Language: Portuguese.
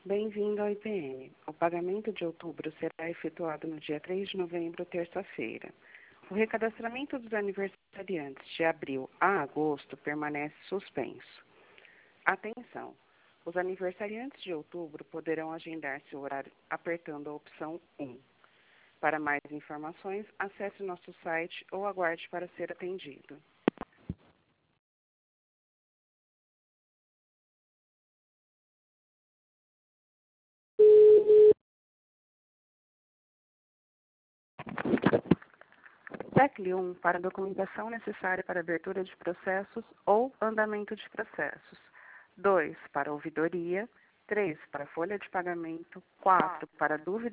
Bem-vindo ao IPN. O pagamento de outubro será efetuado no dia 3 de novembro, terça-feira. O recadastramento dos aniversariantes de abril a agosto permanece suspenso. Atenção! Os aniversariantes de outubro poderão agendar seu horário apertando a opção 1. Para mais informações, acesse nosso site ou aguarde para ser atendido. Tecle 1 para a documentação necessária para abertura de processos ou andamento de processos. 2 para ouvidoria. 3 para folha de pagamento. 4 para dúvidas